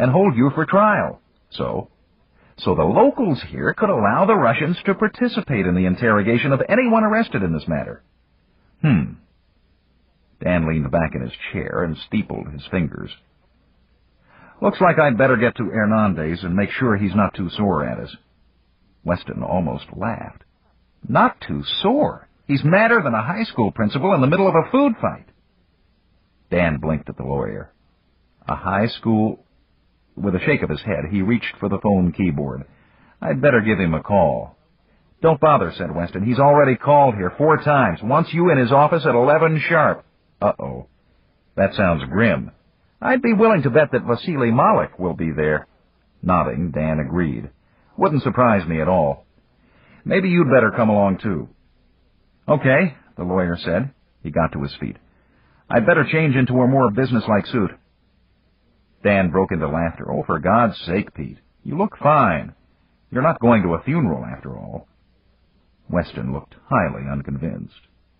and hold you for trial. So the locals here could allow the Russians to participate in the interrogation of anyone arrested in this matter. Dan leaned back in his chair and steepled his fingers. Looks like I'd better get to Hernandez and make sure he's not too sore at us. Weston almost laughed. Not too sore? He's madder than a high school principal in the middle of a food fight. Dan blinked at the lawyer. A high school... With a shake of his head, he reached for the phone keyboard. I'd better give him a call. Don't bother, said Weston. He's already called here 4 times. Wants you in his office at 11 sharp. Uh-oh. That sounds grim. I'd be willing to bet that Vasily Malik will be there. Nodding, Dan agreed. Wouldn't surprise me at all. Maybe you'd better come along, too. Okay, the lawyer said. He got to his feet. I'd better change into a more businesslike suit. Dan broke into laughter. Oh, for God's sake, Pete. You look fine. You're not going to a funeral, after all. Weston looked highly unconvinced.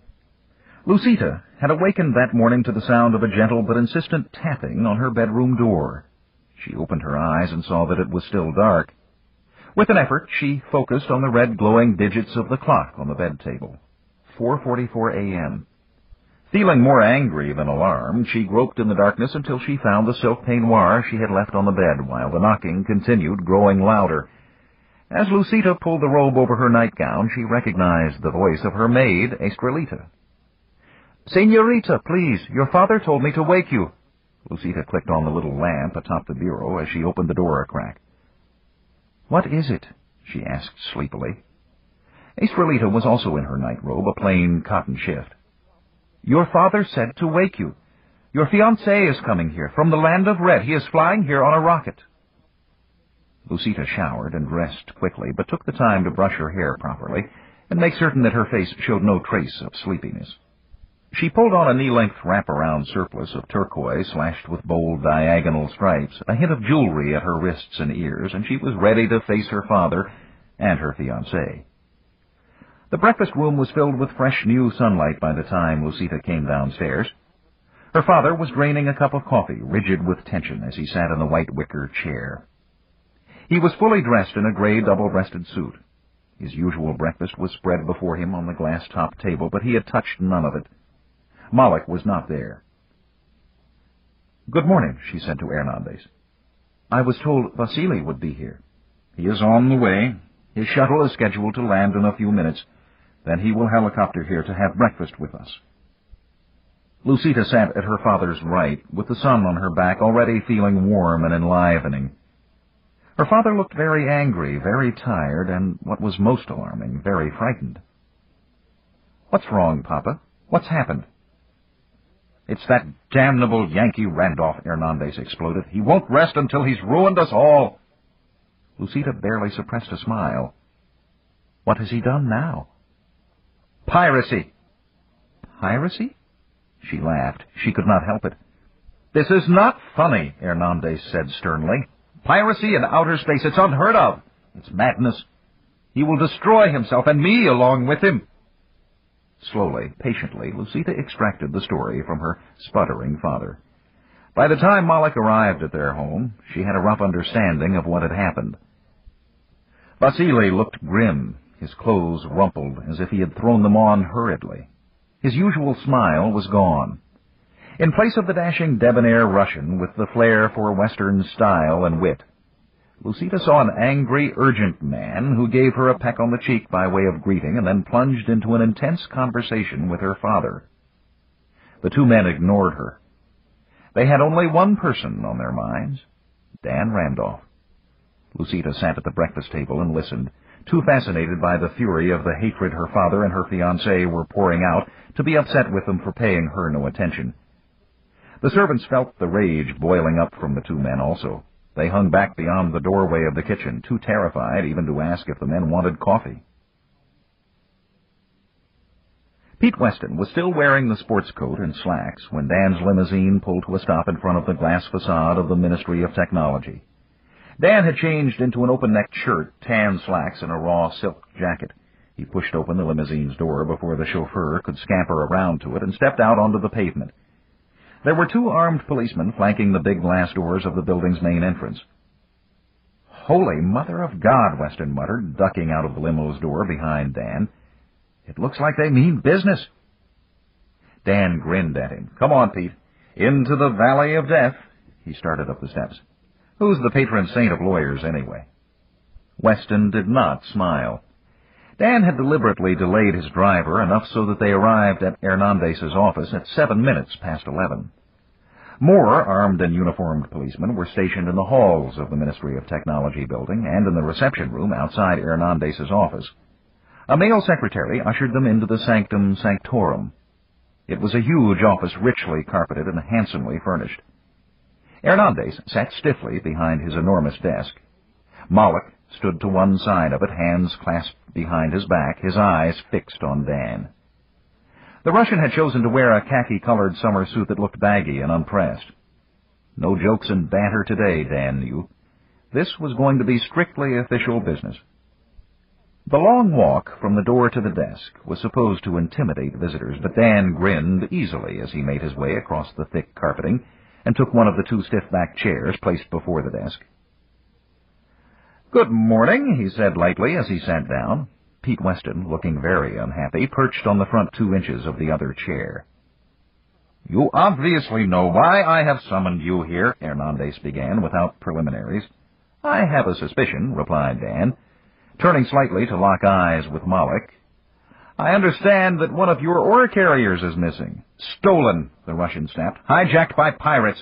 Lucita had awakened that morning to the sound of a gentle but insistent tapping on her bedroom door. She opened her eyes and saw that it was still dark. With an effort, she focused on the red glowing digits of the clock on the bed table. 4:44 a.m. Feeling more angry than alarmed, she groped in the darkness until she found the silk peignoir she had left on the bed, while the knocking continued, growing louder. As Lucita pulled the robe over her nightgown, she recognized the voice of her maid, Estrelita. "Senorita, please, your father told me to wake you." Lucita clicked on the little lamp atop the bureau as she opened the door a crack. "What is it?" she asked sleepily. Estrelita was also in her nightrobe, a plain cotton shift. "Your father said to wake you. Your fiancé is coming here, from the land of Red. He is flying here on a rocket." Lucita showered and dressed quickly, but took the time to brush her hair properly and make certain that her face showed no trace of sleepiness. She pulled on a knee-length wraparound surplice of turquoise slashed with bold diagonal stripes, a hint of jewelry at her wrists and ears, and she was ready to face her father and her fiancé. The breakfast room was filled with fresh new sunlight by the time Lucita came downstairs. Her father was draining a cup of coffee, rigid with tension, as he sat in the white wicker chair. He was fully dressed in a gray double-breasted suit. His usual breakfast was spread before him on the glass-topped table, but he had touched none of it. Malik was not there. "Good morning," she said to Hernandez. "I was told Vasily would be here." "He is on the way. His shuttle is scheduled to land in a few minutes. Then he will helicopter here to have breakfast with us." Lucita sat at her father's right, with the sun on her back, already feeling warm and enlivening. Her father looked very angry, very tired, and, what was most alarming, very frightened. "What's wrong, Papa? What's happened?" "It's that damnable Yankee Randolph," Hernandez exploded. "He won't rest until he's ruined us all." Lucita barely suppressed a smile. "What has he done now?" "Piracy." "Piracy?" She laughed. She could not help it. "This is not funny," Hernandez said sternly. "Piracy in outer space, it's unheard of. It's madness. He will destroy himself, and me along with him." Slowly, patiently, Lucita extracted the story from her sputtering father. By the time Malik arrived at their home, she had a rough understanding of what had happened. Vasily looked grim, his clothes rumpled as if he had thrown them on hurriedly. His usual smile was gone. In place of the dashing, debonair Russian with the flair for Western style and wit, Lucita saw an angry, urgent man who gave her a peck on the cheek by way of greeting and then plunged into an intense conversation with her father. The two men ignored her. They had only one person on their minds, Dan Randolph. Lucita sat at the breakfast table and listened, too fascinated by the fury of the hatred her father and her fiancé were pouring out to be upset with them for paying her no attention. The servants felt the rage boiling up from the two men also. They hung back beyond the doorway of the kitchen, too terrified even to ask if the men wanted coffee. Pete Weston was still wearing the sports coat and slacks when Dan's limousine pulled to a stop in front of the glass facade of the Ministry of Technology. Dan had changed into an open-necked shirt, tan slacks, and a raw silk jacket. He pushed open the limousine's door before the chauffeur could scamper around to it and stepped out onto the pavement. There were 2 armed policemen flanking the big glass doors of the building's main entrance. "Holy Mother of God," Weston muttered, ducking out of the limo's door behind Dan. "It looks like they mean business." Dan grinned at him. "Come on, Pete. Into the Valley of Death." He started up the steps. "Who's the patron saint of lawyers, anyway?" Weston did not smile. Dan had deliberately delayed his driver enough so that they arrived at Hernandez's office at 7 minutes past 11. More armed and uniformed policemen were stationed in the halls of the Ministry of Technology building and in the reception room outside Hernandez's office. A male secretary ushered them into the sanctum sanctorum. It was a huge office richly carpeted and handsomely furnished. Hernandez sat stiffly behind his enormous desk. Moloch stood to one side of it, hands clasped behind his back, his eyes fixed on Dan. The Russian had chosen to wear a khaki-colored summer suit that looked baggy and unpressed. No jokes and banter today, Dan knew. This was going to be strictly official business. The long walk from the door to the desk was supposed to intimidate visitors, but Dan grinned easily as he made his way across the thick carpeting and took one of the 2 stiff-backed chairs placed before the desk. "Good morning," he said lightly as he sat down. Pete Weston, looking very unhappy, perched on the front 2 inches of the other chair. "You obviously know why I have summoned you here," Hernandez began without preliminaries. "I have a suspicion," replied Dan, turning slightly to lock eyes with Moloch. "I understand that one of your ore carriers is missing." "Stolen," the Russian snapped. "Hijacked by pirates."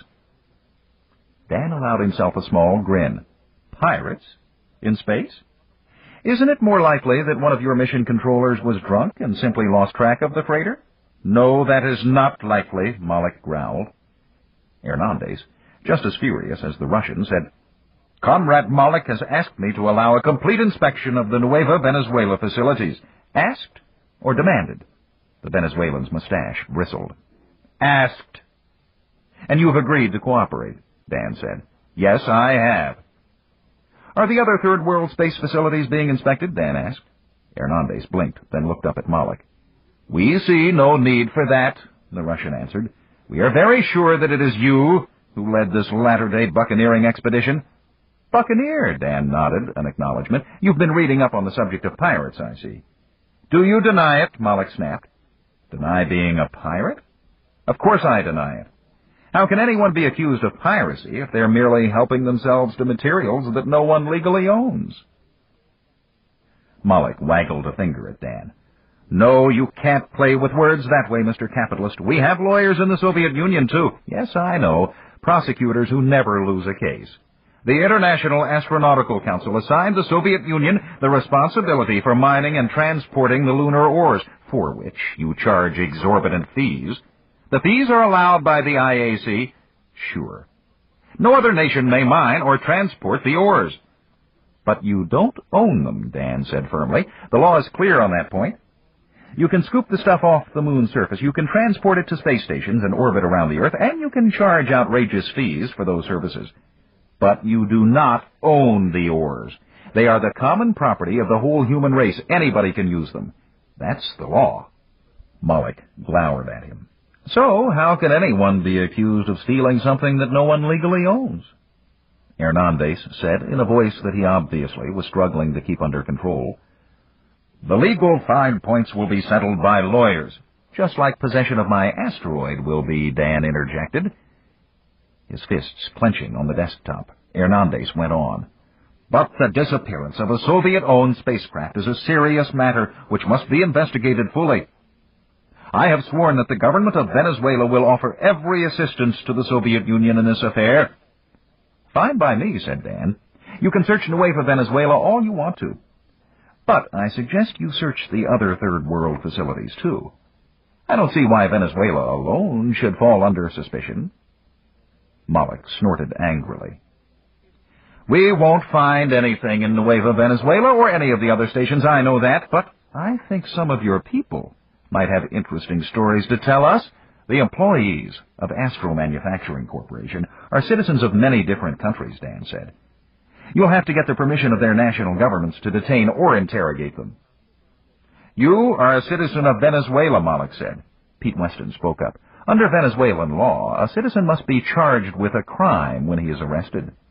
Dan allowed himself a small grin. "Pirates? In space? Isn't it more likely that one of your mission controllers was drunk and simply lost track of the freighter?" "No, that is not likely," Moloch growled. Hernandez, just as furious as the Russian, said, "Comrade Moloch has asked me to allow a complete inspection of the Nueva Venezuela facilities." "Asked or demanded?" The Venezuelan's mustache bristled. "Asked." "And you have agreed to cooperate," Dan said. "Yes, I have." "Are the other Third World space facilities being inspected?" Dan asked. Hernandez blinked, then looked up at Moloch. "We see no need for that," the Russian answered. "We are very sure that it is you who led this latter-day buccaneering expedition." "Buccaneer?" Dan nodded, an acknowledgment. "You've been reading up on the subject of pirates, I see." "Do you deny it?" Moloch snapped. "Deny being a pirate? Of course I deny it. How can anyone be accused of piracy if they're merely helping themselves to materials that no one legally owns?" Moloch waggled a finger at Dan. "No, you can't play with words that way, Mr. Capitalist. We have lawyers in the Soviet Union, too. Yes, I know. Prosecutors who never lose a case. The International Astronautical Council assigned the Soviet Union the responsibility for mining and transporting the lunar ores, for which you charge exorbitant fees. The fees are allowed by the IAC. Sure. No other nation may mine or transport the ores. But you don't own them, Dan said firmly. The law is clear on that point. You can scoop the stuff off the moon's surface, you can transport it to space stations and orbit around the Earth, and you can charge outrageous fees for those services. But you do not own the ores. They are the common property of the whole human race. Anybody can use them. That's the law. Moloch glowered at him. So, how can anyone be accused of stealing something that no one legally owns? Hernandez said in a voice that he obviously was struggling to keep under control. The legal fine points will be settled by lawyers, just like possession of my asteroid will be, Dan interjected. His fists clenching on the desktop, Hernandez went on. But the disappearance of a Soviet-owned spacecraft is a serious matter which must be investigated fully. I have sworn that the government of Venezuela will offer every assistance to the Soviet Union in this affair. Fine by me, said Dan. You can search Nueva Venezuela all you want to. But I suggest you search the other third world facilities, too. I don't see why Venezuela alone should fall under suspicion. Moloch snorted angrily. We won't find anything in Nueva Venezuela or any of the other stations, I know that, but I think some of your people might have interesting stories to tell us. The employees of Astro Manufacturing Corporation are citizens of many different countries, Dan said. You'll have to get the permission of their national governments to detain or interrogate them. You are a citizen of Venezuela, Moloch said. Pete Weston spoke up. Under Venezuelan law, a citizen must be charged with a crime when he is arrested.